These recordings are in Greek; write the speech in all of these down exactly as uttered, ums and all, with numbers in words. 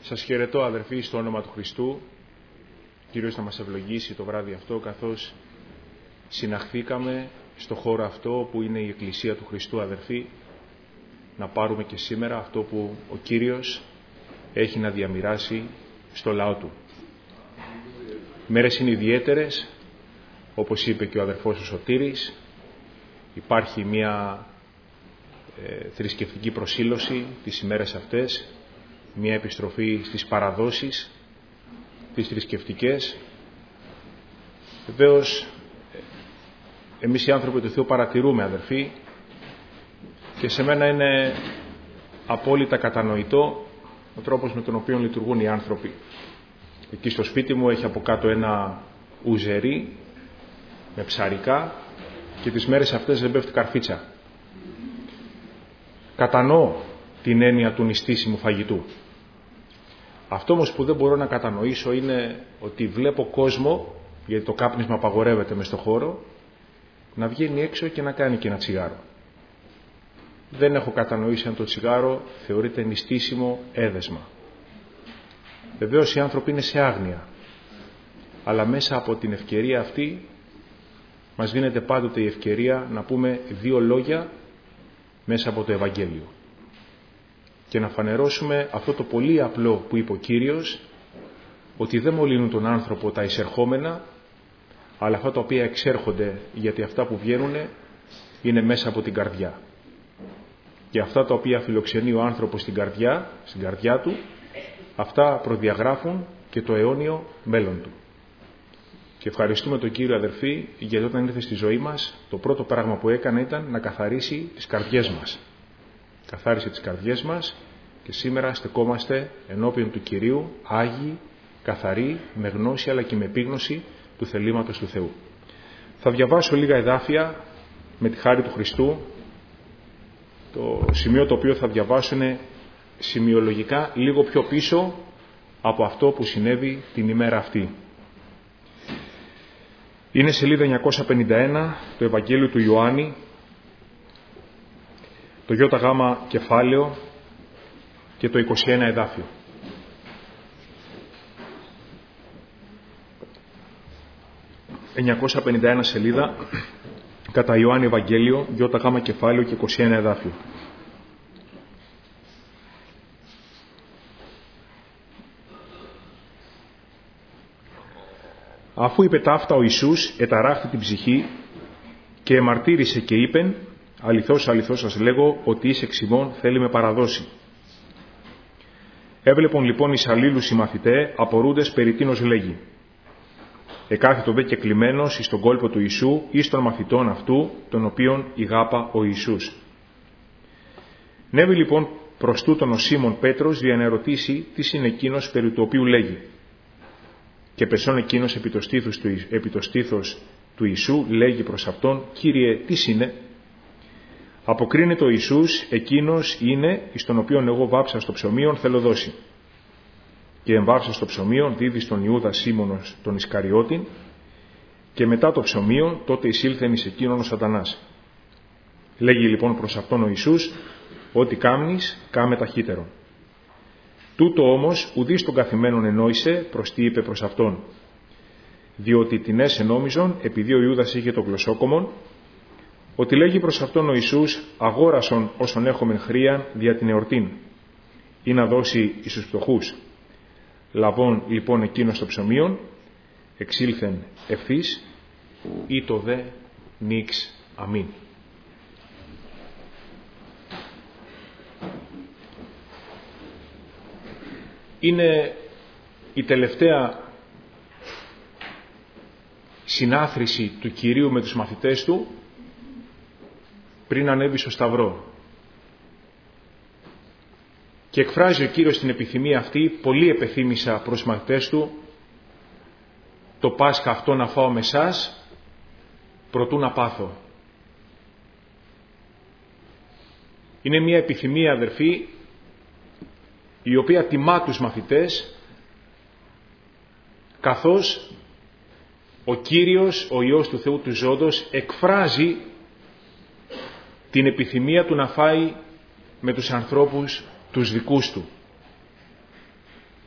Σας χαιρετώ, αδερφοί, στο όνομα του Χριστού. Κύριος να μας ευλογήσει το βράδυ αυτό, καθώς συναχθήκαμε στο χώρο αυτό που είναι η Εκκλησία του Χριστού, αδερφοί, να πάρουμε και σήμερα αυτό που ο Κύριος έχει να διαμοιράσει στο λαό του. Οι μέρες είναι ιδιαίτερες, όπως είπε και ο αδερφός ο Σωτήρης. Υπάρχει μια ε, θρησκευτική προσήλωση τις ημέρες αυτές, μια επιστροφή στις παραδόσεις, τις θρησκευτικές. Βεβαίως, εμείς οι άνθρωποι του Θεού παρατηρούμε, αδερφοί, και σε μένα είναι απόλυτα κατανοητό ο τρόπος με τον οποίο λειτουργούν οι άνθρωποι. Εκεί στο σπίτι μου έχει από κάτω ένα ουζερί με ψαρικά και τις μέρες αυτές δεν πέφτει καρφίτσα. Κατανοώ την έννοια του νηστίσιμου φαγητού. Αυτό όμως που δεν μπορώ να κατανοήσω είναι ότι βλέπω κόσμο, γιατί το κάπνισμα απαγορεύεται μες στο χώρο, να βγαίνει έξω και να κάνει και ένα τσιγάρο. Δεν έχω κατανοήσει αν το τσιγάρο θεωρείται νηστίσιμο έδεσμα. Βεβαίως οι άνθρωποι είναι σε άγνοια, αλλά μέσα από την ευκαιρία αυτή μας δίνεται πάντοτε η ευκαιρία να πούμε δύο λόγια μέσα από το Ευαγγέλιο και να φανερώσουμε αυτό το πολύ απλό που είπε ο Κύριος, ότι δεν μολύνουν τον άνθρωπο τα εισερχόμενα, αλλά αυτά τα οποία εξέρχονται, γιατί αυτά που βγαίνουν είναι μέσα από την καρδιά. Και αυτά τα οποία φιλοξενεί ο άνθρωπος στην καρδιά, στην καρδιά του, αυτά προδιαγράφουν και το αιώνιο μέλλον του. Και ευχαριστούμε τον Κύριο, αδερφοί, γιατί όταν ήρθε στη ζωή μας, το πρώτο πράγμα που έκανε ήταν να καθαρίσει τις καρδιές μας. Καθάρισε τις καρδιές μας και σήμερα στεκόμαστε ενώπιον του Κυρίου, άγιοι, καθαροί, με γνώση αλλά και με επίγνωση του θελήματος του Θεού. Θα διαβάσω λίγα εδάφια με τη χάρη του Χριστού. Το σημείο το οποίο θα διαβάσω είναι σημειολογικά λίγο πιο πίσω από αυτό που συνέβη την ημέρα αυτή. Είναι σελίδα εννιακόσια πενήντα ένα, το Ευαγγέλιο του Ιωάννη, το ΙΓ κεφάλαιο και το είκοσι ένα εδάφιο. εννιακόσια πενήντα ένα σελίδα, κατά Ιωάννη Ευαγγέλιο, ΙΓ κεφάλαιο και είκοσι ένα εδάφιο. Αφού είπε ταύτα ο Ιησούς, εταράχθη την ψυχή και εμαρτύρησε και είπεν, αληθώς, αληθώς σας λέγω, ότι εις εξ ημών θέλει με παραδώσει. Έβλεπον λοιπόν εις αλλήλους οι μαθηταί, απορούντες περί τίνος λέγει. Εκάθετο δε κεκλημένος εις τον κόλπο του Ιησού, εις των μαθητών αυτού, τον οποίον ηγάπα ο Ιησούς. Νέβη λοιπόν προς τούτον ο Σίμων Πέτρος για να ερωτήσει τι είναι εκείνος περί του οποίου λέγει. Και πεσόν εκείνος επί το στήθος του, επί το στήθος του Ιησού λέγει προς αυτόν, Κύριε, τι είναι? Αποκρίνεται ο Ιησούς, εκείνος είναι εις τον οποίον εγώ βάψα στο ψωμίον θέλω δώσει. Και εμβάψα στο ψωμίον δίδει στον Ιούδα Σίμωνος τον Ισκαριώτην, και μετά το ψωμίον τότε εισήλθεν εις εκείνον ο Σατανάς. Λέγει λοιπόν προς αυτόν ο Ιησούς, ό,τι κάμνεις, κάμε ταχύτερον. Τούτο όμως ουδείς των καθημένων ενόησε, προς τι είπε προς αυτόν. Διότι την έσε νόμιζον, επειδή ο Ιούδας είχε το γλωσσόκομον, ότι λέγει προς αυτόν ο Ιησούς, αγόρασον όσον έχομεν χρίαν δια την εορτήν, ή να δώσει εις τους φτωχούς. Λαβών λοιπόν εκείνος το ψωμίον, εξήλθεν ευθύς, ή το δε νίξ αμήν. Είναι η τελευταία συνάθρηση του Κυρίου με τους μαθητές του πριν ανέβει στο Σταυρό. Και εκφράζει ο Κύριος την επιθυμία αυτή, πολύ επεθύμησα προς τους μαθητές του, το Πάσχα αυτό να φάω με εσάς, προτού να πάθω. Είναι μια επιθυμία, αδερφοί, η οποία τιμά τους μαθητές, καθώς ο Κύριος, ο Υιός του Θεού του Ζώντος, εκφράζει την επιθυμία του να φάει με τους ανθρώπους τους δικούς του.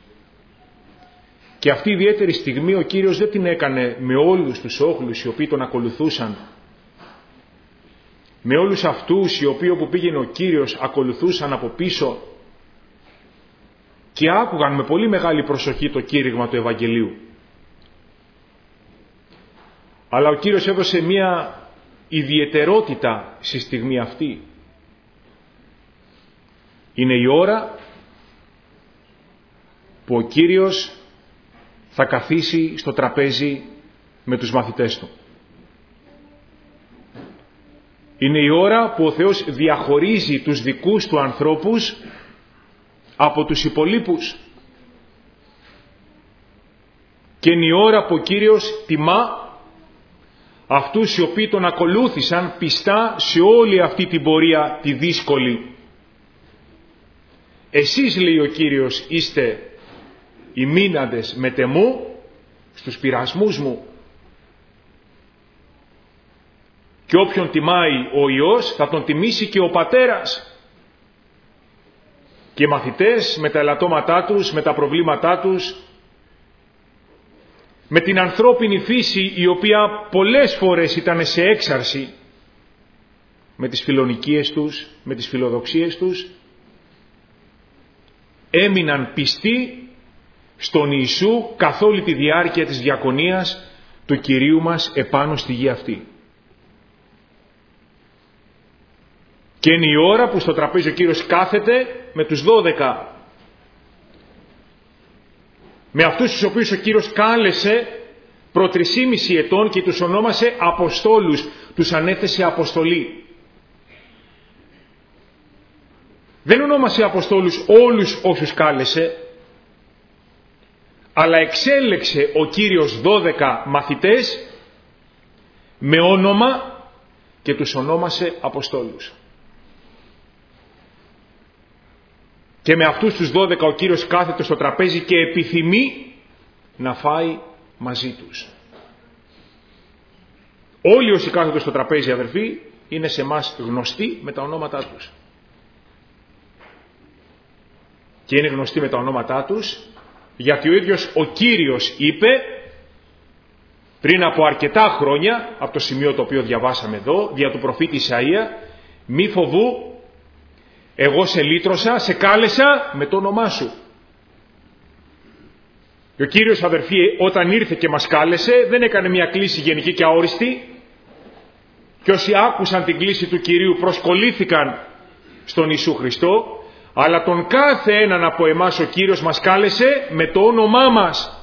Και αυτή η ιδιαίτερη στιγμή ο Κύριος δεν την έκανε με όλους τους όχλους οι οποίοι τον ακολουθούσαν. Με όλους αυτούς οι οποίοι όπου πήγαινε ο Κύριος ακολουθούσαν από πίσω και άκουγαν με πολύ μεγάλη προσοχή το κήρυγμα του Ευαγγελίου. Αλλά ο Κύριος έδωσε μία ιδιαιτερότητα στη στιγμή αυτή. Είναι η ώρα που ο Κύριος θα καθίσει στο τραπέζι με τους μαθητές του. Είναι η ώρα που ο Θεός διαχωρίζει τους δικούς του ανθρώπους από τους υπολείπους. Και είναι η ώρα που ο Κύριος τιμά αυτούς οι οποίοι τον ακολούθησαν πιστά σε όλη αυτή την πορεία τη δύσκολη. Εσείς, λέει ο Κύριος, είστε οι μείναντες μετεμού στους πειρασμούς μου. Και όποιον τιμάει ο Υιός θα τον τιμήσει και ο Πατέρας. Και οι μαθητές με τα ελαττώματά τους, με τα προβλήματά τους, με την ανθρώπινη φύση η οποία πολλές φορές ήταν σε έξαρση, με τις φιλονικίες τους, με τις φιλοδοξίες τους, έμειναν πιστοί στον Ιησού καθ' όλη τη διάρκεια της διακονίας του Κυρίου μας επάνω στη γη αυτή. Και είναι η ώρα που στο τραπέζι ο Κύριος κάθεται με τους δώδεκα. Με αυτούς τους οποίους ο Κύριος κάλεσε προ τρισήμιση ετών και τους ονόμασε Αποστόλους, τους ανέθεσε αποστολή. Δεν ονόμασε Αποστόλους όλους όσους κάλεσε, αλλά εξέλεξε ο Κύριος δώδεκα μαθητές με όνομα και τους ονόμασε Αποστόλους. Και με αυτούς τους δώδεκα ο Κύριος κάθεται στο τραπέζι και επιθυμεί να φάει μαζί τους. Όλοι όσοι κάθονται στο τραπέζι, αδερφοί, είναι σε εμάς γνωστοί με τα ονόματά τους. Και είναι γνωστοί με τα ονόματά τους γιατί ο ίδιος ο Κύριος είπε πριν από αρκετά χρόνια, από το σημείο το οποίο διαβάσαμε εδώ, δια του προφήτη Ισαΐα, μη φοβού, εγώ σε λύτρωσα, σε κάλεσα με το όνομά σου. Και ο Κύριος, αδερφοί, όταν ήρθε και μας κάλεσε, δεν έκανε μια κλήση γενική και αόριστη, και όσοι άκουσαν την κλήση του Κυρίου προσκολήθηκαν στον Ιησού Χριστό, αλλά τον κάθε έναν από εμάς ο Κύριος μας κάλεσε με το όνομά μας.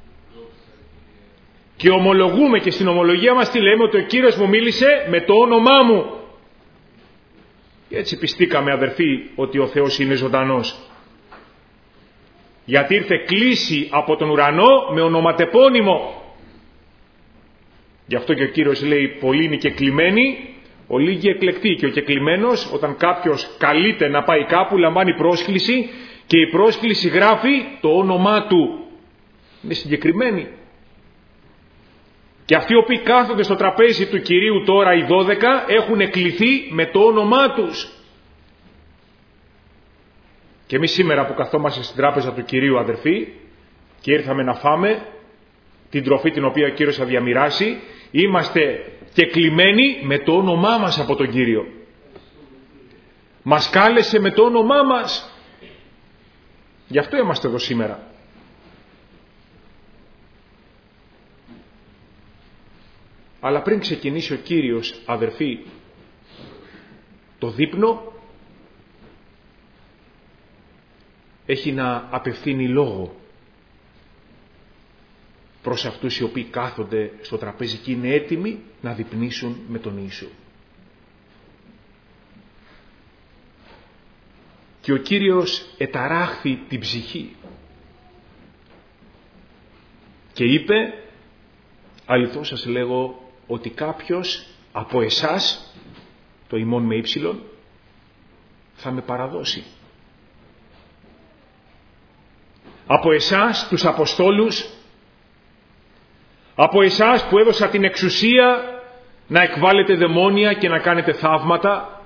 Και ομολογούμε και στην ομολογία μας τι λέμε, ότι ο Κύριος μου μίλησε με το όνομά μου. Και έτσι πιστήκαμε, αδερφοί, ότι ο Θεός είναι ζωντανός. Γιατί ήρθε κλήση από τον ουρανό με ονοματεπώνυμο. Γι' αυτό και ο Κύριος λέει, πολλοί είναι και κλημένοι, ο λίγοι εκλεκτοί. Και ο κεκλημένος, όταν κάποιος καλείται να πάει κάπου, λαμβάνει πρόσκληση και η πρόσκληση γράφει το όνομά του. Είναι συγκεκριμένη. Και αυτοί οι οποίοι κάθονται στο τραπέζι του Κυρίου τώρα, οι δώδεκα, έχουν εκληθεί με το όνομά τους. Και εμείς σήμερα που καθόμαστε στην τράπεζα του Κυρίου, αδερφοί, και ήρθαμε να φάμε την τροφή την οποία ο Κύριος θα διαμοιράσει, είμαστε κεκλημένοι με το όνομά μας από τον Κύριο. Μας κάλεσε με το όνομά μας. Γι' αυτό είμαστε εδώ σήμερα. Αλλά πριν ξεκινήσει ο Κύριος, αδερφοί, το δείπνο, έχει να απευθύνει λόγο προς αυτούς οι οποίοι κάθονται στο τραπέζι και είναι έτοιμοι να δείπνήσουν με τον Ιησού. Και ο Κύριος εταράχθη την ψυχή και είπε, αληθώς σας λέγω ότι κάποιος από εσάς, το ημών με ύψιλον, θα με παραδώσει. Από εσάς τους Αποστόλους, από εσάς που έδωσα την εξουσία να εκβάλλετε δαιμόνια και να κάνετε θαύματα,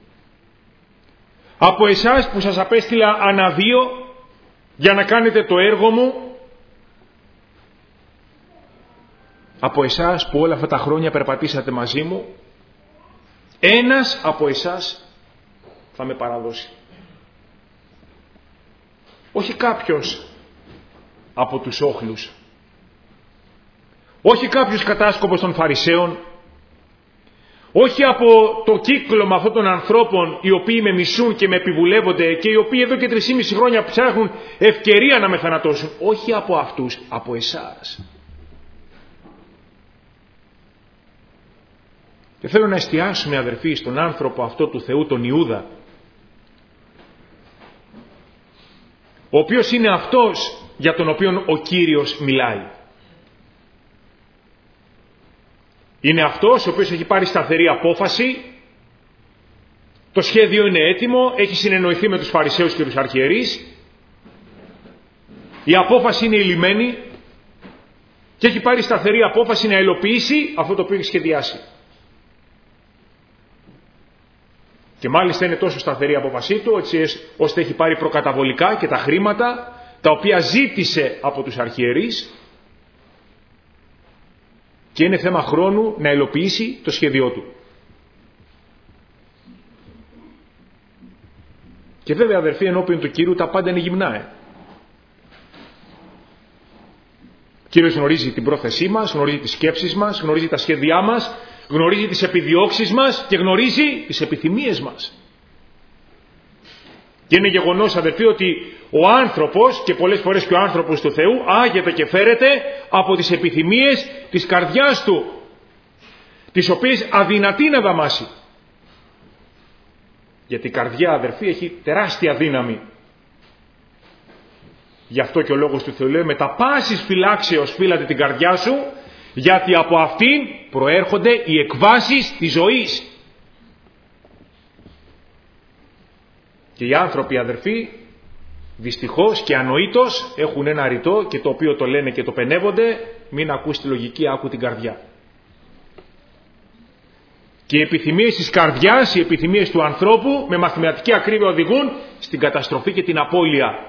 από εσάς που σας απέστειλα αναβίω για να κάνετε το έργο μου, από εσάς που όλα αυτά τα χρόνια περπατήσατε μαζί μου, ένας από εσάς θα με παραδώσει. Όχι κάποιος από τους όχλους, όχι κάποιος κατάσκοπος των Φαρισαίων, όχι από το κύκλωμα αυτών των ανθρώπων οι οποίοι με μισούν και με επιβουλεύονται και οι οποίοι εδώ και τρισήμιση χρόνια ψάχνουν ευκαιρία να με θανατώσουν. Όχι από αυτούς, από εσάς. Και θέλω να εστιάσουμε, αδερφοί, στον άνθρωπο αυτό του Θεού, τον Ιούδα, ο οποίος είναι αυτός για τον οποίο ο Κύριος μιλάει. Είναι αυτός ο οποίος έχει πάρει σταθερή απόφαση, το σχέδιο είναι έτοιμο, έχει συνεννοηθεί με τους Φαρισαίους και τους αρχιερείς, η απόφαση είναι ηλυμένη και έχει πάρει σταθερή απόφαση να υλοποιήσει αυτό το οποίο έχει σχεδιάσει. Και μάλιστα είναι τόσο σταθερή η απόφασή του, έτσι ώστε έχει πάρει προκαταβολικά και τα χρήματα τα οποία ζήτησε από τους αρχιερείς και είναι θέμα χρόνου να υλοποιήσει το σχέδιό του. Και βέβαια, αδερφοί, ενώπιον του Κύριου τα πάντα είναι γυμνά. Ε. Ο Κύριος γνωρίζει την πρόθεσή μας, γνωρίζει τις σκέψεις μας, γνωρίζει τα σχέδιά μας, γνωρίζει τις επιδιώξεις μας και γνωρίζει τις επιθυμίες μας. Και είναι γεγονός, αδερφοί, ότι ο άνθρωπος και πολλές φορές και ο άνθρωπος του Θεού άγεται και φέρεται από τις επιθυμίες της καρδιάς του, τις οποίες αδυνατεί να δαμάσει. Γιατί η καρδιά, αδερφοί, έχει τεράστια δύναμη. Γι' αυτό και ο λόγος του Θεού λέει: με τα πάσης φυλάξεως φύλατε την καρδιά σου, γιατί από αυτήν προέρχονται οι εκβάσεις της ζωής. Και οι άνθρωποι, αδερφοί, δυστυχώς και ανοήτως έχουν ένα ρητό και το οποίο το λένε και το πενεύονται: μην ακούς τη λογική, άκου την καρδιά. Και οι επιθυμίες της καρδιάς, οι επιθυμίες του ανθρώπου με μαθηματική ακρίβεια οδηγούν στην καταστροφή και την απώλεια.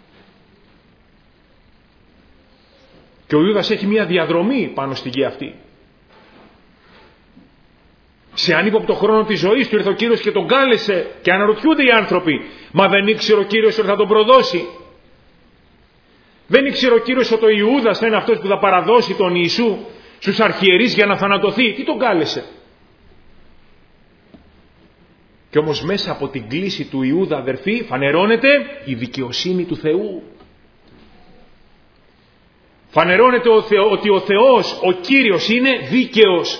Και ο Ιούδας έχει μια διαδρομή πάνω στη γη αυτή. Σε ανύποπτο χρόνο της ζωής του ήρθε ο Κύριος και τον κάλεσε και αναρωτιούνται οι άνθρωποι: μα δεν ήξερε ο Κύριος ότι θα τον προδώσει? Δεν ήξερε ο Κύριος ότι ο Ιούδας θα είναι αυτός που θα παραδώσει τον Ιησού στους αρχιερείς για να θανατωθεί? Τι τον κάλεσε? Και όμως μέσα από την κλίση του Ιούδα, αδερφοί, φανερώνεται η δικαιοσύνη του Θεού. Φανερώνεται ο Θεό, ότι ο Θεός, ο Κύριος, είναι δίκαιος.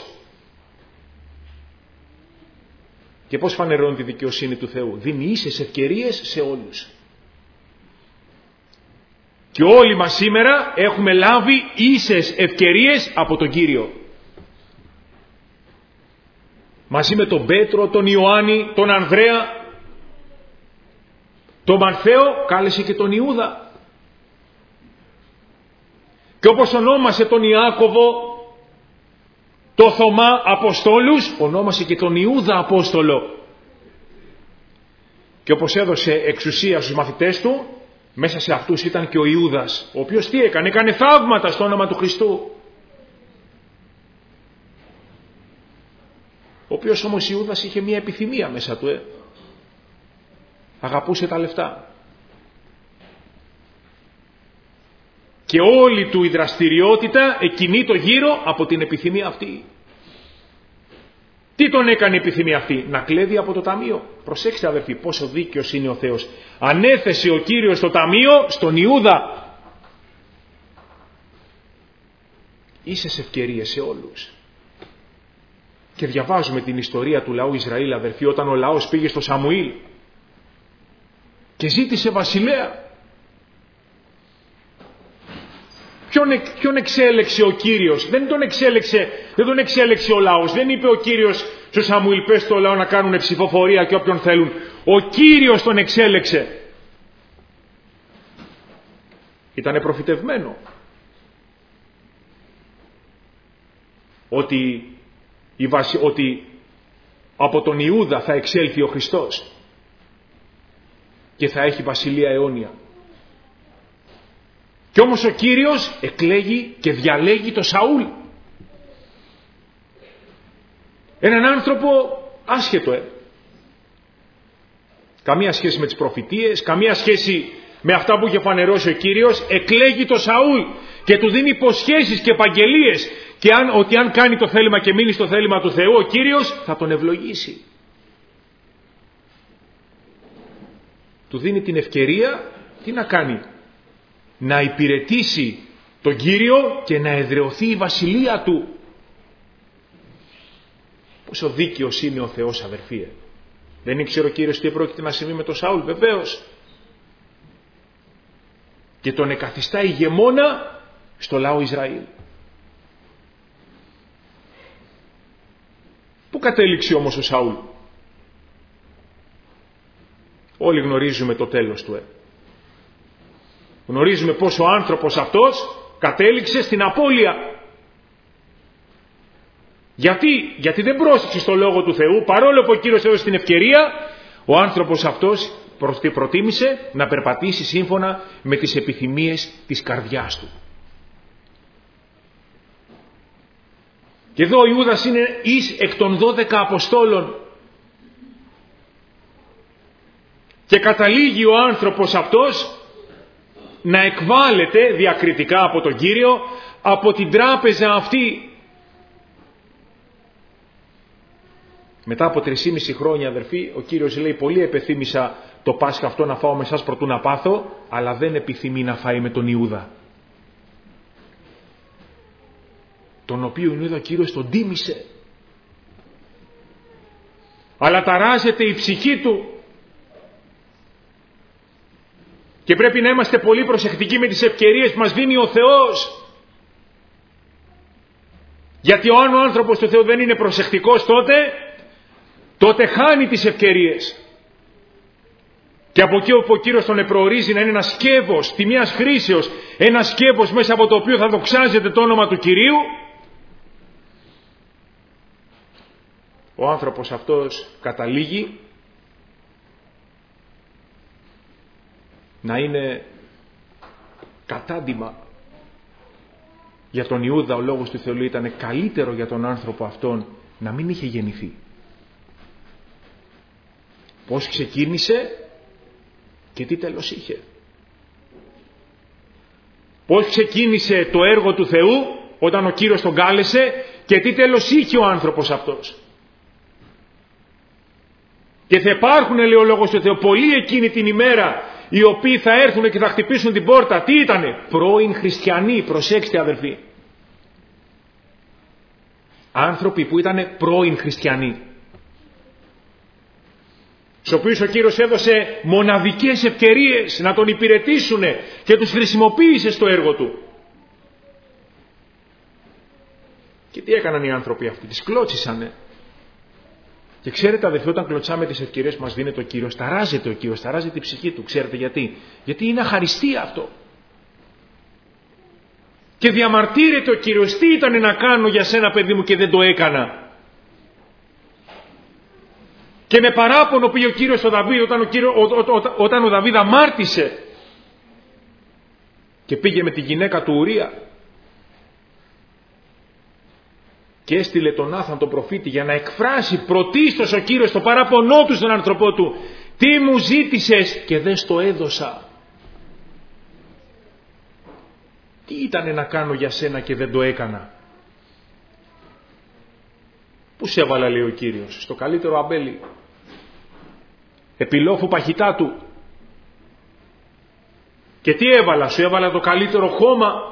Και πώς φανερώνει τη δικαιοσύνη του Θεού? Δίνει ίσες ευκαιρίες σε όλους. Και όλοι μας σήμερα έχουμε λάβει ίσες ευκαιρίες από τον Κύριο. Μαζί με τον Πέτρο, τον Ιωάννη, τον Ανδρέα, τον Μαρθαίο, κάλεσε και τον Ιούδα. Και όπως ονόμασε τον Ιάκωβο, το Θωμά Αποστόλους, ονόμασε και τον Ιούδα Απόστολο. Και όπως έδωσε εξουσία στους μαθητές του, μέσα σε αυτούς ήταν και ο Ιούδας, ο οποίος τι έκανε? Έκανε θαύματα στο όνομα του Χριστού. Ο οποίος όμως Ιούδας είχε μια επιθυμία μέσα του. Ε. Αγαπούσε τα λεφτά. Και όλη του η δραστηριότητα εκκινεί το γύρω από την επιθυμία αυτή. Τι τον έκανε η επιθυμία αυτή? Να κλέβει από το ταμείο. Προσέξτε, αδερφοί, πόσο δίκαιος είναι ο Θεός. Ανέθεσε ο Κύριος το ταμείο στον Ιούδα. Ίσες ευκαιρίες σε όλους. Και διαβάζουμε την ιστορία του λαού Ισραήλ, αδερφοί, όταν ο λαός πήγε στο Σαμουήλ και ζήτησε βασιλέα. Ποιον, ποιον εξέλεξε ο Κύριος? Δεν τον εξέλεξε, δεν τον εξέλεξε ο λαός. Δεν είπε ο Κύριος στο Σαμουήλ: πες στο λαό να κάνουν ψηφοφορία και όποιον θέλουν. Ο Κύριος τον εξέλεξε. Ήτανε προφητευμένο ότι, η βασι... ότι από τον Ιούδα θα εξέλθει ο Χριστός και θα έχει βασιλεία αιώνια. Και όμως ο Κύριος εκλέγει και διαλέγει το Σαούλ. Έναν άνθρωπο άσχετο, ε. Καμία σχέση με τις προφητείες, καμία σχέση με αυτά που είχε φανερώσει ο Κύριος. Εκλέγει το Σαούλ και του δίνει υποσχέσεις και επαγγελίες και αν, ότι αν κάνει το θέλημα και μείνει στο θέλημα του Θεού, ο Κύριος θα τον ευλογήσει. Του δίνει την ευκαιρία, τι να κάνει? Να υπηρετήσει τον Κύριο και να εδραιωθεί η βασιλεία του. Πόσο δίκαιος είναι ο Θεός, αδερφοί. Δεν ήξερε ο Κύριος τι πρόκειται να συμβεί με τον Σαούλ? Βεβαίως. Και τον εκαθιστά ηγεμόνα στο λαό Ισραήλ. Πού κατέληξε όμως ο Σαούλ? Όλοι γνωρίζουμε το τέλος του. Ε. Γνωρίζουμε πως ο άνθρωπος αυτός κατέληξε στην απώλεια. Γιατί? Γιατί δεν πρόσεξε στο λόγο του Θεού, παρόλο που ο Κύριος έδωσε την ευκαιρία, ο άνθρωπος αυτός προτίμησε να περπατήσει σύμφωνα με τις επιθυμίες της καρδιάς του. Και εδώ ο Ιούδας είναι εις εκ των δώδεκα Αποστόλων. Και καταλήγει ο άνθρωπος αυτός να εκβάλλεται διακριτικά από τον Κύριο, από την τράπεζα αυτή. Μετά από τρισήμιση χρόνια, αδερφοί, ο Κύριος λέει: πολύ επεθύμησα το Πάσχα αυτό να φάω με εσάς προτού να πάθω, αλλά δεν επιθυμεί να φάει με τον Ιούδα, τον οποίο Ιούδα ο Κύριος τον τίμησε. Αλλά ταράζεται η ψυχή του. Και πρέπει να είμαστε πολύ προσεκτικοί με τις ευκαιρίες που μας δίνει ο Θεός. Γιατί αν ο άνθρωπος του Θεού δεν είναι προσεκτικός, τότε, τότε χάνει τις ευκαιρίες. Και από εκεί όπου ο Κύριος τον επροορίζει να είναι ένα σκεύος τιμίας χρήσεως, ένα σκεύος μέσα από το οποίο θα δοξάζεται το όνομα του Κυρίου, ο άνθρωπος αυτός καταλήγει να είναι κατάντημα. Για τον Ιούδα ο λόγος του Θεού ήταν καλύτερο για τον άνθρωπο αυτόν να μην είχε γεννηθεί. Πώς ξεκίνησε και τι τέλος είχε. Πώς ξεκίνησε το έργο του Θεού όταν ο Κύριος τον κάλεσε και τι τέλος είχε ο άνθρωπος αυτός. Και θα υπάρχουν, λέει ο λόγος του Θεού, πολλοί εκείνη την ημέρα οι οποίοι θα έρθουν και θα χτυπήσουν την πόρτα. Τι ήτανε? Πρώην χριστιανοί. Προσέξτε, αδελφοί. Άνθρωποι που ήτανε πρώην χριστιανοί, στους οποίους ο Κύριος έδωσε μοναδικές ευκαιρίες να τον υπηρετήσουν και τους χρησιμοποίησε στο έργο του. Και τι έκαναν οι άνθρωποι αυτοί? Τις κλώτσισανε. Και ξέρετε, αδελφοί, όταν κλωτσάμε τις ευκαιρίες που μας δίνει το Κύριος, ταράζεται ο Κύριος, ταράζεται η ψυχή του. Ξέρετε γιατί? Γιατί είναι αχαριστία αυτό. Και διαμαρτύρεται ο Κύριος: τι ήταν να κάνω για σένα, παιδί μου, και δεν το έκανα? Και με παράπονο πήγε ο Κύριος ο Δαβίδ, όταν ο, Κύριο, ο, ο, ο, όταν ο Δαβίδ αμάρτησε και πήγε με τη γυναίκα του Ουρία και έστειλε τον Νάθαν τον προφήτη για να εκφράσει πρωτίστως ο Κύριος το παράπονό του στον άνθρωπό του. Τι μου ζήτησες και δεν στο έδωσα? Τι ήτανε να κάνω για σένα και δεν το έκανα? Πού σε έβαλα, λέει ο Κύριος? Στο καλύτερο αμπέλι, επιλόφου παχυτά του. Και τι έβαλα? Σου έβαλα το καλύτερο χώμα.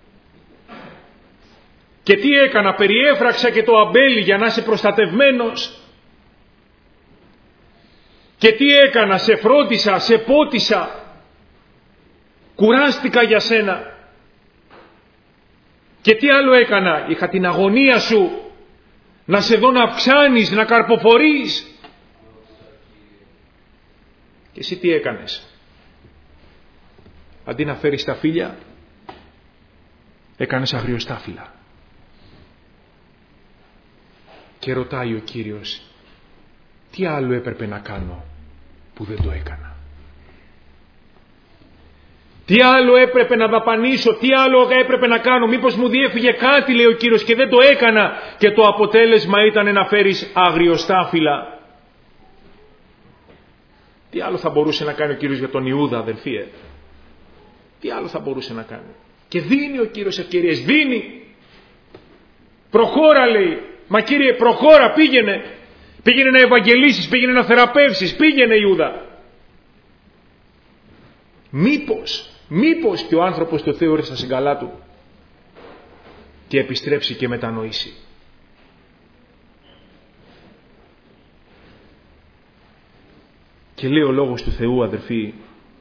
Και τι έκανα? Περιέφραξα και το αμπέλι για να είσαι προστατευμένος. Και τι έκανα? Σε φρόντισα, σε πότισα, κουράστηκα για σένα. Και τι άλλο έκανα? Είχα την αγωνία σου, να σε δω να αυξάνεις, να καρποφορείς. Και εσύ τι έκανες? Αντί να φέρεις τα φύλλα, έκανες αγριοστάφυλλα. Και ρωτάει ο Κύριος: τι άλλο έπρεπε να κάνω που δεν το έκανα? Τι άλλο έπρεπε να δαπανίσω, τι άλλο έπρεπε να κάνω, μήπως μου διέφυγε κάτι, λέει ο Κύριος, και δεν το έκανα και το αποτέλεσμα ήταν να φέρεις αγριοστάφυλλα. Τι άλλο θα μπορούσε να κάνει ο Κύριος για τον Ιούδα, αδελφίε? Τι άλλο θα μπορούσε να κάνει? Και δίνει ο Κύριος ευκαιρίες, δίνει. Προχώρα, λέει. Μα Κύριε, προχώρα, πήγαινε. Πήγαινε να ευαγγελίσεις, πήγαινε να θεραπεύσεις, πήγαινε Ιούδα. Μήπως, μήπως και ο άνθρωπος του Θεού έρθει στα συγκαλά του και επιστρέψει και μετανοήσει. Και λέει ο λόγος του Θεού, αδερφοί,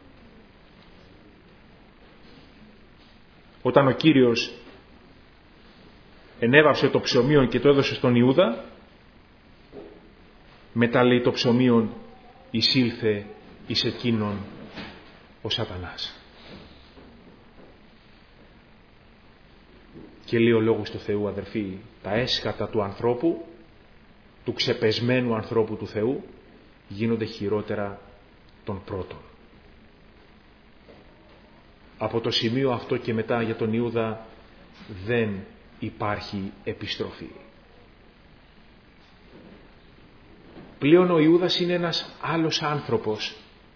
όταν ο Κύριος ενέβαψε το ψωμίον και το έδωσε στον Ιούδα, μετά, λέει, το ψωμίον εισήλθε εις εκείνον ο Σατανάς. Και λέει ο λόγος του Θεού, αδερφοί, τα έσχατα του ανθρώπου, του ξεπεσμένου ανθρώπου του Θεού, γίνονται χειρότερα των πρώτων. Από το σημείο αυτό και μετά για τον Ιούδα δεν υπάρχει επιστροφή. Πλέον ο Ιούδας είναι ένας άλλος άνθρωπος.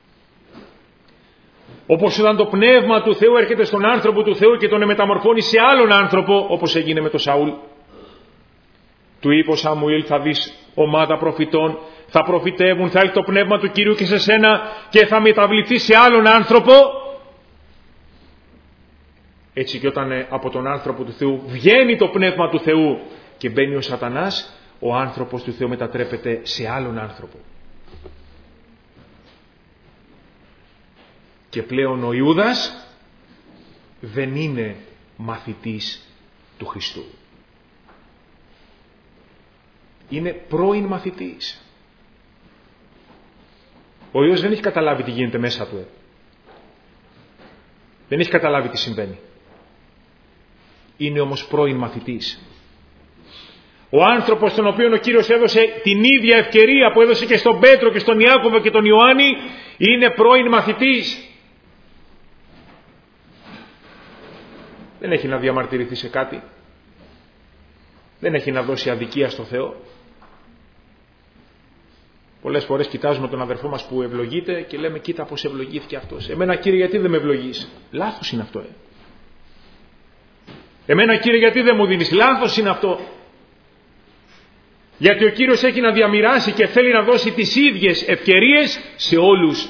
Όπως όταν το πνεύμα του Θεού έρχεται στον άνθρωπο του Θεού και τον μεταμορφώνει σε άλλον άνθρωπο, όπως έγινε με τον Σαούλ. Του είπε ο Σαμουήλ, θα δεις ομάδα προφητών, θα προφητεύουν, θα έχει το πνεύμα του Κυρίου και σε σένα και θα μεταβληθεί σε άλλον άνθρωπο. Έτσι και όταν από τον άνθρωπο του Θεού βγαίνει το πνεύμα του Θεού και μπαίνει ο Σατανάς, ο άνθρωπος του Θεού μετατρέπεται σε άλλον άνθρωπο. Και πλέον ο Ιούδας δεν είναι μαθητής του Χριστού. Είναι πρώην μαθητής. Ο Ιούδας δεν έχει καταλάβει τι γίνεται μέσα του. Ε. Δεν έχει καταλάβει τι συμβαίνει. Είναι όμως πρώην μαθητής. Ο άνθρωπος στον οποίο ο Κύριος έδωσε την ίδια ευκαιρία που έδωσε και στον Πέτρο και στον Ιάκωβο και τον Ιωάννη, είναι πρώην μαθητής. Δεν έχει να διαμαρτυρηθεί σε κάτι. Δεν έχει να δώσει αδικία στο Θεό. Πολλές φορές κοιτάζουμε τον αδερφό μας που ευλογείται και λέμε, κοίτα πως ευλογήθηκε αυτός. Εμένα, Κύριε, γιατί δεν με ευλογείς? Λάθος είναι αυτό. Ε. Εμένα, Κύριε, γιατί δεν μου δίνεις? Λάθος είναι αυτό. Γιατί ο Κύριος έχει να διαμοιράσει και θέλει να δώσει τις ίδιες ευκαιρίες σε όλους.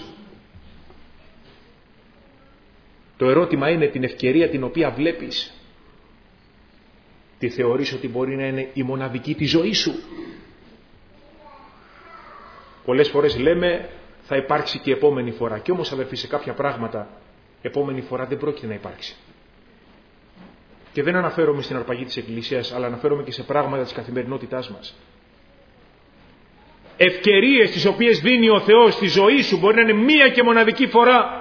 Το ερώτημα είναι, την ευκαιρία την οποία βλέπεις, τι θεωρείς ότι μπορεί να είναι η μοναδική της ζωή σου? Πολλές φορές λέμε θα υπάρξει και επόμενη φορά. Και όμως, αδερφοί, σε κάποια πράγματα επόμενη φορά δεν πρόκειται να υπάρξει. Και δεν αναφέρομαι στην αρπαγή της Εκκλησίας, αλλά αναφέρομαι και σε πράγματα της καθημερινότητάς μας. Ευκαιρίες τις οποίες δίνει ο Θεός στη ζωή σου μπορεί να είναι μία και μοναδική φορά.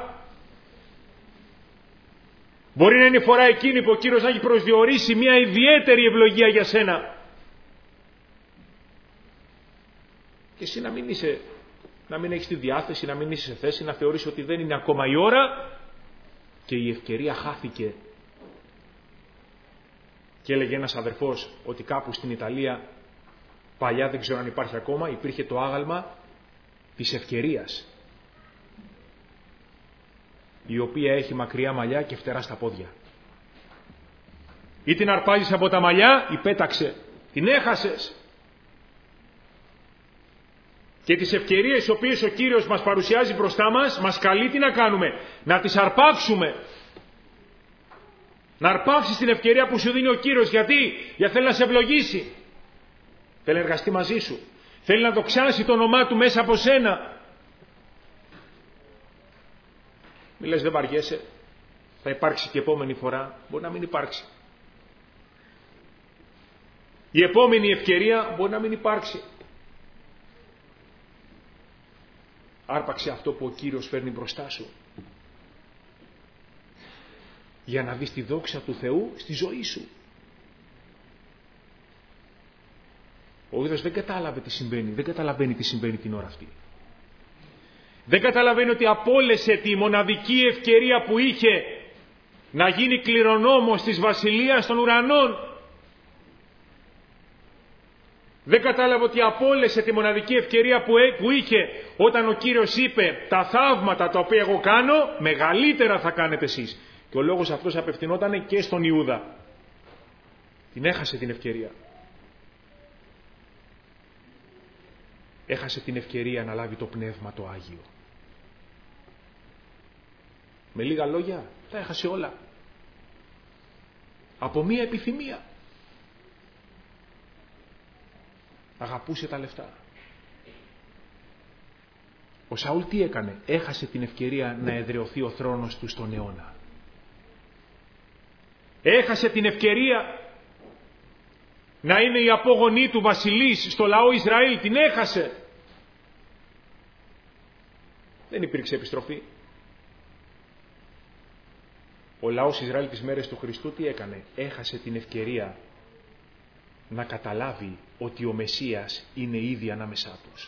Μπορεί να είναι η φορά εκείνη που ο Κύριος να έχει προσδιορίσει μία ιδιαίτερη ευλογία για σένα. Και εσύ να μην είσαι, να μην έχεις τη διάθεση, να μην είσαι σε θέση, να θεωρείς ότι δεν είναι ακόμα η ώρα και η ευκαιρία χάθηκε. Και έλεγε ένας αδερφός ότι κάπου στην Ιταλία, παλιά δεν ξέρω αν υπάρχει ακόμα, υπήρχε το άγαλμα της ευκαιρίας, η οποία έχει μακριά μαλλιά και φτερά στα πόδια. Ή την αρπάζεις από τα μαλλιά ή πέταξε, την έχασες. Και τις ευκαιρίες τις οποίες ο Κύριος μας παρουσιάζει μπροστά μας, μας καλεί τι να κάνουμε? Να τις αρπάξουμε. Να αρπάξεις την ευκαιρία που σου δίνει ο Κύριος. Γιατί? Γιατί θέλει να σε ευλογήσει. Θέλει να εργαστεί μαζί σου. Θέλει να δοξάσει το όνομά του μέσα από σένα. Μη λες, δεν βαριέσαι. Θα υπάρξει και επόμενη φορά. Μπορεί να μην υπάρξει. Η επόμενη ευκαιρία μπορεί να μην υπάρξει. Άρπαξε αυτό που ο Κύριος φέρνει μπροστά σου. Για να δεις τη δόξα του Θεού στη ζωή σου. Ο Ιούδας δεν κατάλαβε τι συμβαίνει. Δεν καταλαβαίνει τι συμβαίνει την ώρα αυτή. Δεν καταλαβαίνει ότι απόλυσε τη μοναδική ευκαιρία που είχε να γίνει κληρονόμος της βασιλείας των ουρανών. Δεν κατάλαβε ότι απόλυσε τη μοναδική ευκαιρία που, που είχε όταν ο Κύριος είπε τα θαύματα τα οποία εγώ κάνω, μεγαλύτερα θα κάνετε εσείς. Και ο λόγος αυτός απευθυνόταν και στον Ιούδα. Την έχασε την ευκαιρία. Έχασε την ευκαιρία να λάβει το Πνεύμα το Άγιο. Με λίγα λόγια, τα έχασε όλα. Από μία επιθυμία. Αγαπούσε τα λεφτά. Ο Σαούλ τι έκανε? Έχασε την ευκαιρία να εδραιωθεί ο θρόνος του στον αιώνα. Έχασε την ευκαιρία να είναι η απόγονή του βασιλής στο λαό Ισραήλ. Την έχασε. Δεν υπήρξε επιστροφή. Ο λαός Ισραήλ τις μέρες του Χριστού τι έκανε? Έχασε την ευκαιρία να καταλάβει ότι ο Μεσσίας είναι ήδη ανάμεσά τους.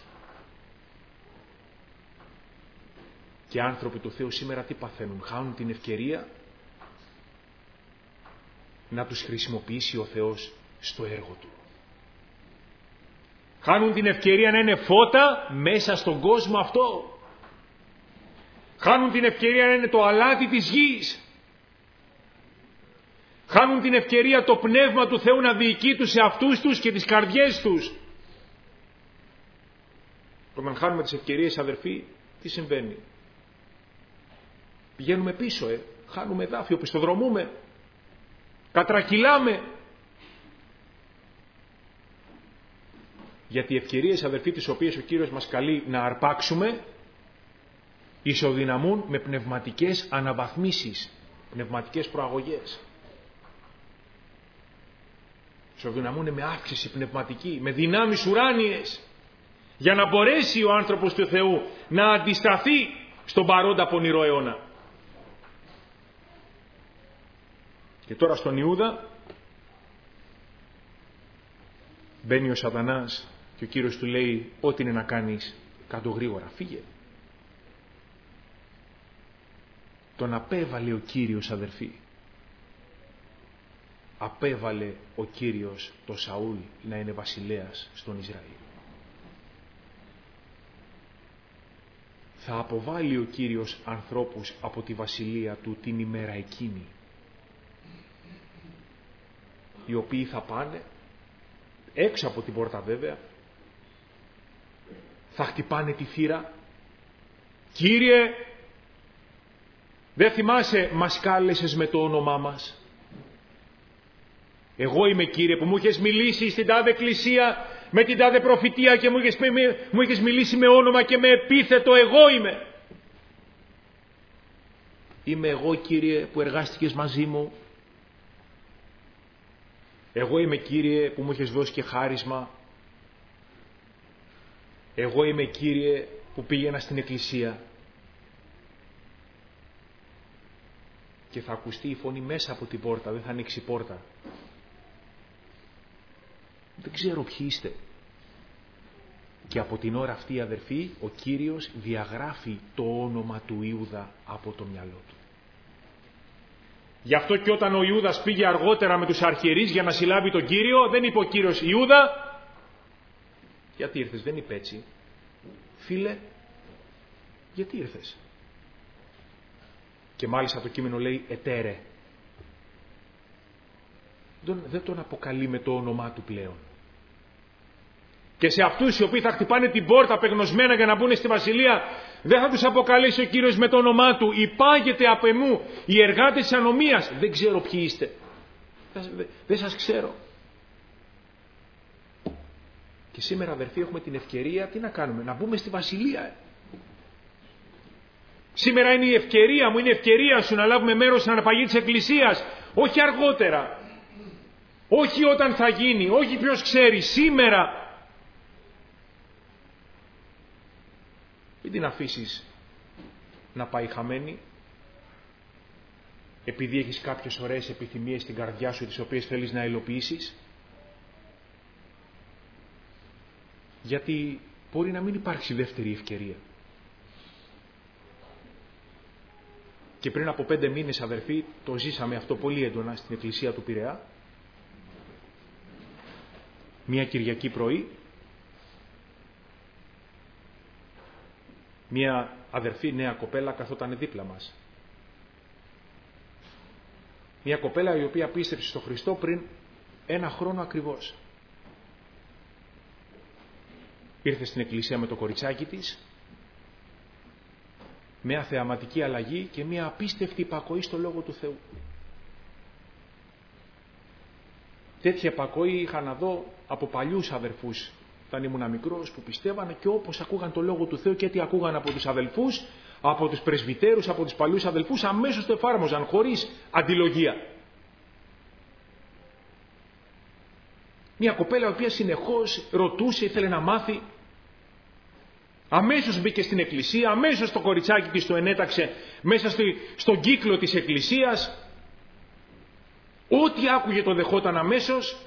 Και άνθρωποι του Θεού σήμερα τι παθαίνουν? Χάνουν την ευκαιρία να τους χρησιμοποιήσει ο Θεός στο έργο Του. Χάνουν την ευκαιρία να είναι φώτα μέσα στον κόσμο αυτό. Χάνουν την ευκαιρία να είναι το αλάτι της γης. Χάνουν την ευκαιρία το Πνεύμα του Θεού να διοικεί τους εαυτούς τους και τις καρδιές τους. Όταν χάνουμε τις ευκαιρίες, αδερφοί, τι συμβαίνει? Πηγαίνουμε πίσω, ε. χάνουμε εδάφιο, πιστοδρομούμε, κατρακυλάμε. Γιατί οι ευκαιρίες, αδερφοί, τις οποίες ο Κύριος μας καλεί να αρπάξουμε, ισοδυναμούν με πνευματικές αναβαθμίσεις, πνευματικές προαγωγές. Ισοδυναμούν με αύξηση πνευματική, με δυνάμεις ουράνιες, για να μπορέσει ο άνθρωπος του Θεού να αντισταθεί στον παρόντα πονηρό αιώνα. Και τώρα στον Ιούδα μπαίνει ο Σατανάς και ο Κύριος του λέει: ό,τι είναι να κάνεις, κάντο γρήγορα, φύγε. Τον απέβαλε ο Κύριος, αδερφοί. Απέβαλε ο Κύριος το Σαούλ να είναι βασιλέας στον Ισραήλ. Θα αποβάλει ο Κύριος ανθρώπους από τη βασιλεία Του την ημέρα εκείνη, οι οποίοι θα πάνε έξω από την πόρτα, βέβαια, θα χτυπάνε τη θύρα. Κύριε, δεν θυμάσαι, μας κάλεσες με το όνομά μας? Εγώ είμαι, Κύριε, που μου είχες μιλήσει στην τάδε εκκλησία με την τάδε προφητεία και μου είχες, μου είχες μιλήσει με όνομα και με επίθετο. Εγώ είμαι. Είμαι εγώ, Κύριε, που εργάστηκες μαζί μου. Εγώ είμαι, Κύριε, που μου είχες δώσει και χάρισμα. Εγώ είμαι, Κύριε, που πήγαινα στην εκκλησία. Και θα ακουστεί η φωνή μέσα από την πόρτα, δεν θα ανοίξει η πόρτα. Δεν ξέρω ποιοι είστε. Και από την ώρα αυτή, αδερφοί, ο Κύριος διαγράφει το όνομα του Ιούδα από το μυαλό του. Γι' αυτό και όταν ο Ιούδας πήγε αργότερα με τους αρχιερείς για να συλλάβει τον Κύριο, δεν είπε ο Κύριος: Ιούδα, γιατί ήρθες? Δεν είπε έτσι. Φίλε, γιατί ήρθες? Και μάλιστα το κείμενο λέει ετέρε. Δεν τον αποκαλεί με το όνομά του πλέον. Και σε αυτούς οι οποίοι θα χτυπάνε την πόρτα απεγνωσμένα για να μπουν στη βασιλεία, δεν θα τους αποκαλέσει ο Κύριος με το όνομά του. Υπάγεται απ' εμού οι εργάτες της ανομίας. Δεν ξέρω ποιοι είστε. Δεν σας ξέρω. Και σήμερα, αδερφοί, έχουμε την ευκαιρία τι να κάνουμε? Να μπούμε στη βασιλεία. Σήμερα είναι η ευκαιρία μου, είναι η ευκαιρία σου να λάβουμε μέρος στην αναπαγή της Εκκλησίας. Όχι αργότερα. Όχι όταν θα γίνει. Όχι ποιος ξέρει. Σήμερα. Μην την αφήσεις να πάει χαμένη. Επειδή έχεις κάποιες ωραίες επιθυμίες στην καρδιά σου, τις οποίες θέλεις να υλοποιήσεις. Γιατί μπορεί να μην υπάρξει δεύτερη ευκαιρία. Και πριν από πέντε μήνες, αδερφοί, το ζήσαμε αυτό πολύ έντονα στην εκκλησία του Πειραιά. Μια Κυριακή πρωί, μια αδερφή νέα κοπέλα καθόταν δίπλα μας. Μια κοπέλα η οποία πίστεψε στο Χριστό πριν ένα χρόνο ακριβώς. Ήρθε στην εκκλησία με το κοριτσάκι της, μια θεαματική αλλαγή και μια απίστευτη υπακοή στο Λόγο του Θεού. Τέτοια υπακοή είχα να δω από παλιούς αδερφούς, όταν ήμουν μικρός, που πιστεύανε και όπως ακούγαν το Λόγο του Θεού και τι ακούγαν από τους αδελφούς, από τους πρεσβυτέρους, από τους παλιούς αδελφούς, αμέσως το εφάρμοζαν χωρίς αντιλογία. Μια κοπέλα η οποία συνεχώς ρωτούσε, ήθελε να μάθει. Αμέσως μπήκε στην εκκλησία, αμέσως το κοριτσάκι της το ενέταξε μέσα στο, στον κύκλο της εκκλησίας. Ό,τι άκουγε το δεχόταν αμέσως.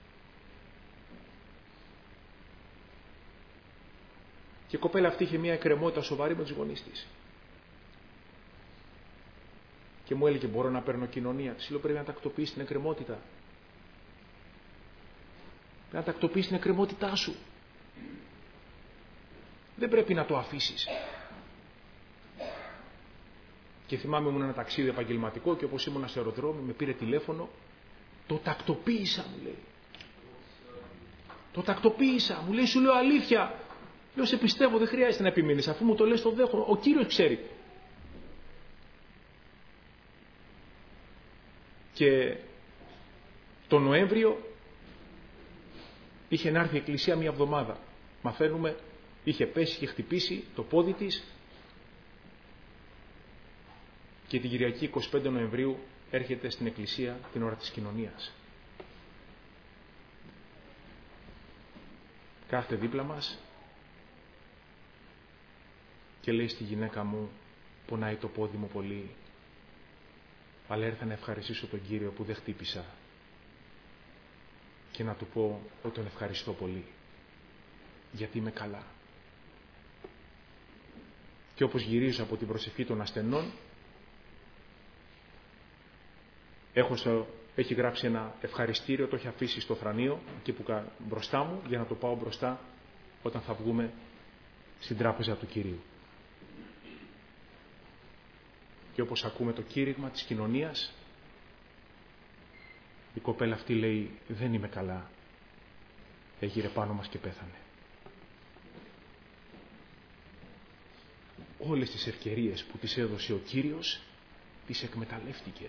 Και η κοπέλα αυτή είχε μια εκκρεμότητα σοβαρή με τους γονείς της. Και μου έλεγε, μπορώ να παίρνω κοινωνία? Της λέω, πρέπει να τακτοποιήσεις την εκκρεμότητα. Πρέπει να τακτοποιήσεις την εκκρεμότητά σου. Δεν πρέπει να το αφήσεις. Και θυμάμαι, ήμουν ένα ταξίδι επαγγελματικό και όπως ήμουν σε αεροδρόμιο, με πήρε τηλέφωνο. Το τακτοποίησα, μου λέει. Το τακτοποίησα, μου λέει, σου λέω αλήθεια. Λέω, σε πιστεύω, δεν χρειάζεται να επιμείνεις, αφού μου το λες το δέχομαι. Ο Κύριος ξέρει. Και τον Νοέμβριο είχε να έρθει η εκκλησία μια εβδομάδα. Μαθαίνουμε, είχε πέσει και χτυπήσει το πόδι της και την Κυριακή εικοστή πέμπτη Νοεμβρίου έρχεται στην εκκλησία την ώρα της κοινωνίας. Κάθεται δίπλα μας και λέει στη γυναίκα μου, πονάει το πόδι μου πολύ, αλλά ήρθα να ευχαριστήσω τον Κύριο που δεν χτύπησα και να του πω ότι τον ευχαριστώ πολύ, γιατί είμαι καλά. Και όπως γυρίζω από την προσευχή των ασθενών, έχω στο, έχει γράψει ένα ευχαριστήριο, το έχει αφήσει στο θρανείο, εκεί που μπροστά μου, για να το πάω μπροστά όταν θα βγούμε στην τράπεζα του Κυρίου. Και όπως ακούμε το κήρυγμα της κοινωνίας, η κοπέλα αυτή λέει, δεν είμαι καλά. Έγειρε πάνω μας και πέθανε. Όλες τις ευκαιρίες που της έδωσε ο Κύριος, τις εκμεταλλεύτηκε.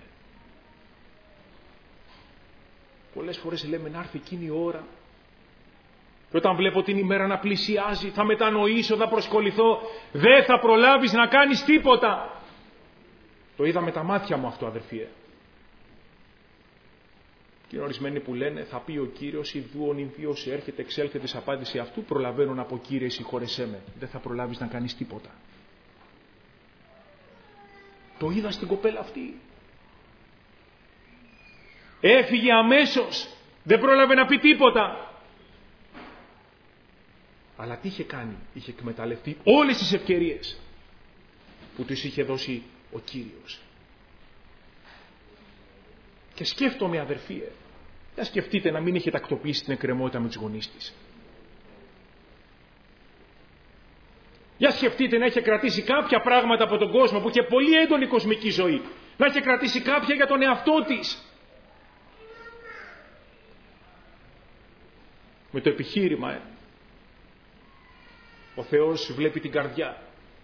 Πολλές φορές λέμε να έρθει εκείνη η ώρα και όταν βλέπω την ημέρα να πλησιάζει, θα μετανοήσω, θα προσκοληθώ, δεν θα προλάβεις να κάνεις τίποτα. Το είδα με τα μάτια μου αυτό, αδερφίε. Και είναι ορισμένοι που λένε, θα πει ο Κύριος, ιδού ονυμβίωση έρχεται, εξέλθεται σε απάντηση αυτού, προλαβαίνω να πω, Κύριε, συγχώρεσέ με. Δεν θα προλάβεις να κάνεις τίποτα. Το είδα στην κοπέλα αυτή. Έφυγε αμέσως. Δεν πρόλαβε να πει τίποτα. Αλλά τι είχε κάνει? Είχε εκμεταλλευτεί όλες τις ευκαιρίες που τους είχε δώσει ο Κύριος. Και σκέφτομαι, αδερφίε, για σκεφτείτε να μην είχε τακτοποιήσει την εκκρεμότητα με τους γονείς της. Για σκεφτείτε να είχε κρατήσει κάποια πράγματα από τον κόσμο που είχε πολύ έντονη κοσμική ζωή. Να είχε κρατήσει κάποια για τον εαυτό της. Με το επιχείρημα, ε. ο Θεός βλέπει την καρδιά.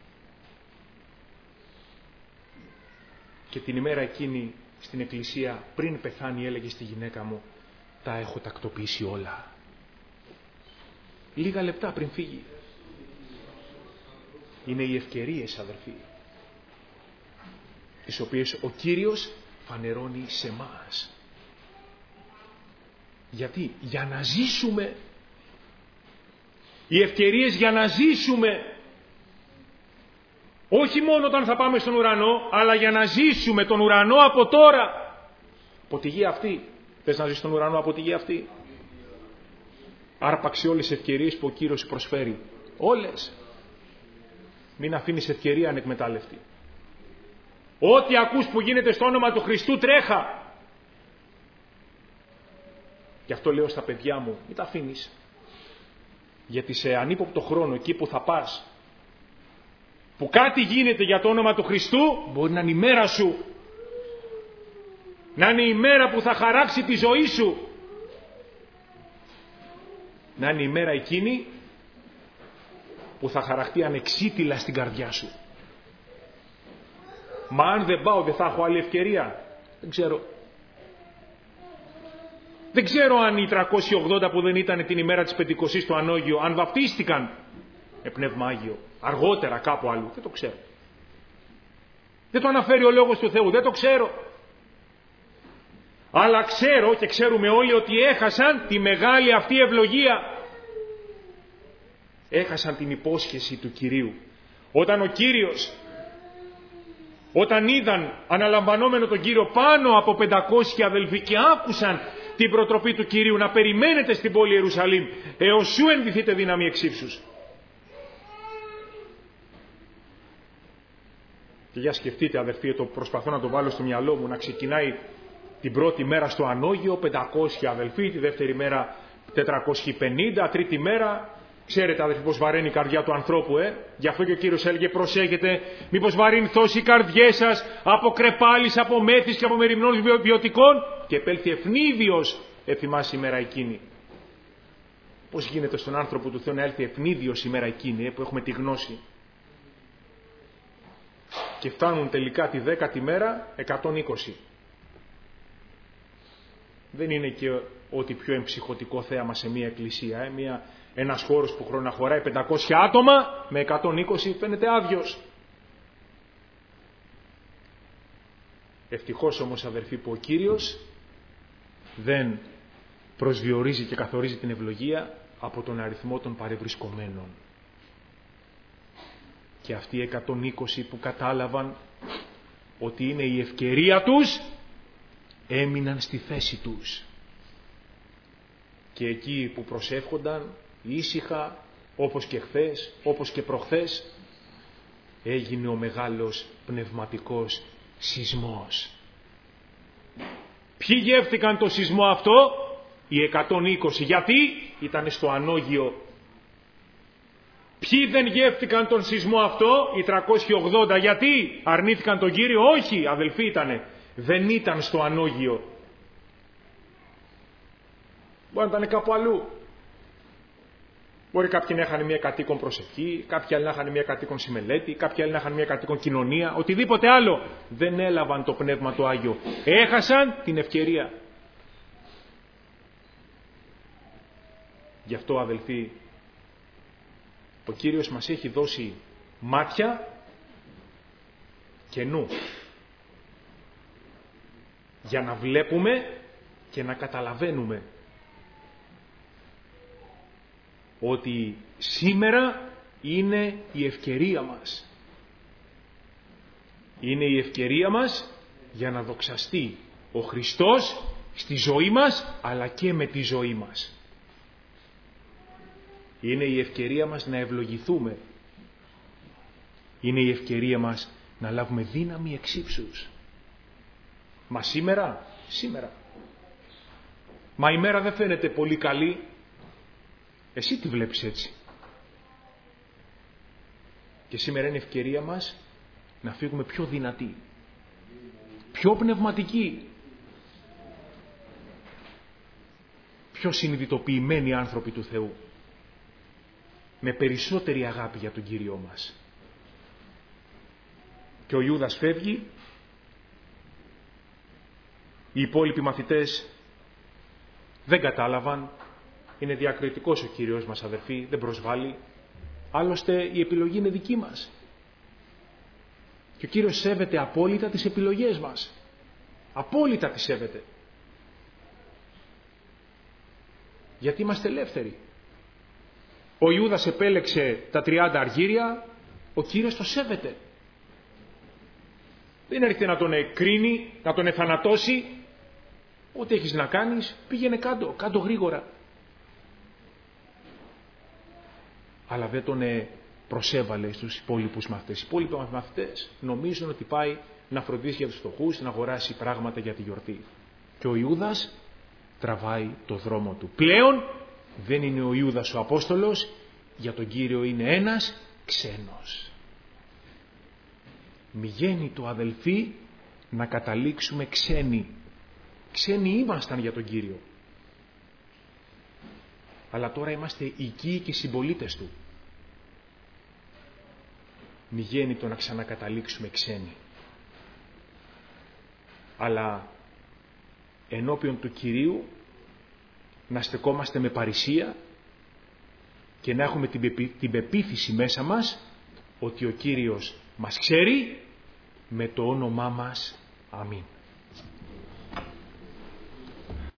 Και την ημέρα εκείνη στην εκκλησία, πριν πεθάνει, έλεγε στη γυναίκα μου, τα έχω τακτοποιήσει όλα. Λίγα λεπτά πριν φύγει. Είναι οι ευκαιρίες, αδερφοί, τις οποίες ο Κύριος φανερώνει σε μας. Γιατί? Για να ζήσουμε. Οι ευκαιρίες για να ζήσουμε. Όχι μόνο όταν θα πάμε στον ουρανό, αλλά για να ζήσουμε τον ουρανό από τώρα. Από τη γη αυτή. Θες να ζεις τον ουρανό από τη γη αυτή? Άρπαξε όλες τις ευκαιρίες που ο Κύριος προσφέρει. Όλες. Μην αφήνεις ευκαιρία ανεκμετάλλευτη. Ό,τι ακούς που γίνεται στο όνομα του Χριστού τρέχα. Γι' αυτό λέω στα παιδιά μου, μην τα αφήνεις. Γιατί σε ανύποπτο χρόνο, εκεί που θα πας, που κάτι γίνεται για το όνομα του Χριστού, μπορεί να είναι η μέρα σου. Να είναι η μέρα που θα χαράξει τη ζωή σου. Να είναι η μέρα εκείνη που θα χαραχτεί ανεξίτηλα στην καρδιά σου. Μα αν δεν πάω δεν θα έχω άλλη ευκαιρία. Δεν ξέρω. Δεν ξέρω αν οι τριακόσιοι ογδόντα που δεν ήταν την ημέρα της Πεντηκοστής στο Ανώγιο, αν βαπτίστηκαν με Πνεύμα Άγιο, αργότερα κάπου αλλού. Δεν το ξέρω. Δεν το αναφέρει ο Λόγος του Θεού. Δεν το ξέρω. Αλλά ξέρω και ξέρουμε όλοι ότι έχασαν τη μεγάλη αυτή ευλογία. Έχασαν την υπόσχεση του Κυρίου. Όταν ο Κύριος, όταν είδαν αναλαμβανόμενο τον Κύριο πάνω από πεντακόσιοι αδελφοί και άκουσαν την προτροπή του Κυρίου να περιμένετε στην πόλη Ιερουσαλήμ έως σου ενδυθείτε δύναμη εξύψους. Και για σκεφτείτε αδελφοί, το προσπαθώ να το βάλω στο μυαλό μου, να ξεκινάει την πρώτη μέρα στο Ανώγιο πεντακόσιοι αδελφοί, τη δεύτερη μέρα τετρακόσιοι πενήντα, τρίτη μέρα. Ξέρετε αδελφοί πως βαραίνει η καρδιά του ανθρώπου, ε. Γι' αυτό και ο Κύριος έλεγε προσέχετε, μήπως βαρυνθώσει οι καρδιές σας από κρεπάλης, από μέθης και από μεριμνών βιωτικών και επέλθει ευνίδιος εφημάς η μέρα εκείνη. Πώς γίνεται στον άνθρωπο του Θεού να έλθει ευνίδιος η μέρα εκείνη, ε, που έχουμε τη γνώση. Και φτάνουν τελικά τη δέκατη μέρα εκατόν είκοσι. Δεν είναι και ότι πιο εμψυχωτικό θέαμα σε μια εκκλησία, ε, μια... Ένας χώρος που χροναχωράει πεντακόσια άτομα με εκατόν είκοσι φαίνεται άδειος. Ευτυχώς όμως αδερφοί που ο Κύριος δεν προσδιορίζει και καθορίζει την ευλογία από τον αριθμό των παρευρισκομένων. Και αυτοί οι εκατόν είκοσι που κατάλαβαν ότι είναι η ευκαιρία τους έμειναν στη θέση τους. Και εκεί που προσεύχονταν ήσυχα, όπως και χθες, όπως και προχθές, έγινε ο μεγάλος πνευματικός σεισμός. Ποιοι γεύτηκαν το σεισμό αυτό? Οι εκατόν είκοσι. Γιατί? Ήταν στο Ανώγιο. Ποιοι δεν γεύτηκαν τον σεισμό αυτό? Οι τριακόσιοι ογδόντα. Γιατί? Αρνήθηκαν τον Κύριο? Όχι, αδελφοί ήτανε. Δεν ήταν στο Ανώγιο. Μπορεί να ήταν κάπου αλλού. Μπορεί κάποιοι να είχαν μια κατοίκον προσευχή, κάποιοι άλλοι να είχαν μια κατοίκον συμμελέτη, κάποιοι άλλοι να είχαν μια κατοίκον κοινωνία, οτιδήποτε άλλο. Δεν έλαβαν το Πνεύμα το Άγιο. Έχασαν την ευκαιρία. Γι' αυτό αδελφοί, ο Κύριος μας έχει δώσει μάτια και νου. Για να βλέπουμε και να καταλαβαίνουμε ότι σήμερα είναι η ευκαιρία μας. Είναι η ευκαιρία μας για να δοξαστεί ο Χριστός στη ζωή μας, αλλά και με τη ζωή μας. Είναι η ευκαιρία μας να ευλογηθούμε. Είναι η ευκαιρία μας να λάβουμε δύναμη εξύψους. Μα σήμερα, σήμερα. Μα η μέρα δεν φαίνεται πολύ καλή. Εσύ τη βλέπεις έτσι. Και σήμερα είναι ευκαιρία μας να φύγουμε πιο δυνατοί, πιο πνευματικοί, πιο συνειδητοποιημένοι άνθρωποι του Θεού, με περισσότερη αγάπη για τον Κύριό μας. Και ο Ιούδας φεύγει, οι υπόλοιποι μαθητές δεν κατάλαβαν. Είναι διακριτικός ο Κύριος μας αδερφοί, δεν προσβάλλει. Άλλωστε η επιλογή είναι δική μας. Και ο Κύριος σέβεται απόλυτα τις επιλογές μας. Απόλυτα τις σέβεται. Γιατί είμαστε ελεύθεροι. Ο Ιούδας επέλεξε τα τριάντα αργύρια, ο Κύριος το σέβεται. Δεν έρχεται να τον εκρίνει, να τον εθανατώσει. Ό,τι έχεις να κάνεις, πήγαινε κάτω, κάτω γρήγορα. Αλλά δεν τον προσέβαλε στους υπόλοιπους μαθητές. Οι υπόλοιποι μαθητές νομίζουν ότι πάει να φροντίσει για τους φτωχούς, να αγοράσει πράγματα για τη γιορτή. Και ο Ιούδας τραβάει το δρόμο του. Πλέον δεν είναι ο Ιούδας ο Απόστολος, για τον Κύριο είναι ένας ξένος. Μη γίνει το αδελφοί να καταλήξουμε ξένοι. Ξένοι ήμασταν για τον Κύριο. Αλλά τώρα είμαστε οικοί και συμπολίτες του. Μη γίνει το να ξανακαταλήξουμε ξένοι. Αλλά ενώπιον του Κυρίου να στεκόμαστε με παρησία και να έχουμε την, πεπί, την πεποίθηση μέσα μας ότι ο Κύριος μας ξέρει με το όνομά μας. Αμήν.